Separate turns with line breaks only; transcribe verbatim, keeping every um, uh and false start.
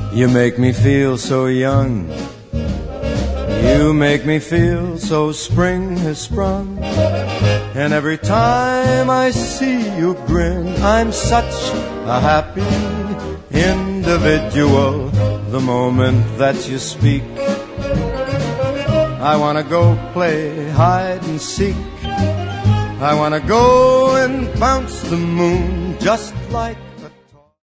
You make me feel so young. You make me feel so spring has sprung. And every time I see you grin, I'm such a happy individual. The moment that you speak, I wanna go play hide and seek. I wanna go and bounce the moon just like